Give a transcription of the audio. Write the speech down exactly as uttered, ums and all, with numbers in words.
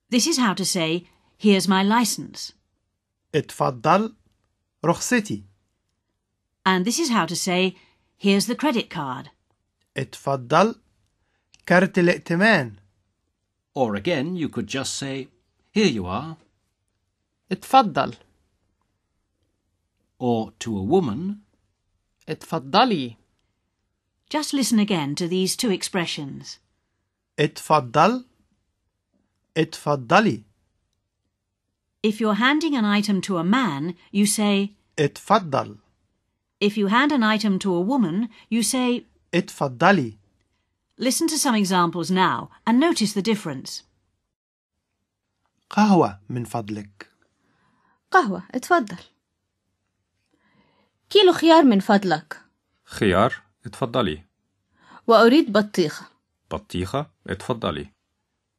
This is how to say, here's my license. اتفضل رخصتي. And this is how to say, here's the credit card. اتفضل كارت الائتمان. Or again, you could just say, here you are. اتفضل. Or to a woman, اتفضلي. Just listen again to these two expressions. اتفضل اتفضلي. If you're handing an item to a man, you say, اتفضل. if you hand an item to a woman, you say, اتفضلي. listen to some examples now and notice the difference. قهوة من فضلك. قهوة اتفضل. كيلو خيار من فضلك. خيار اتفضلي. وأريد بطيخة. بطيخة اتفضلي.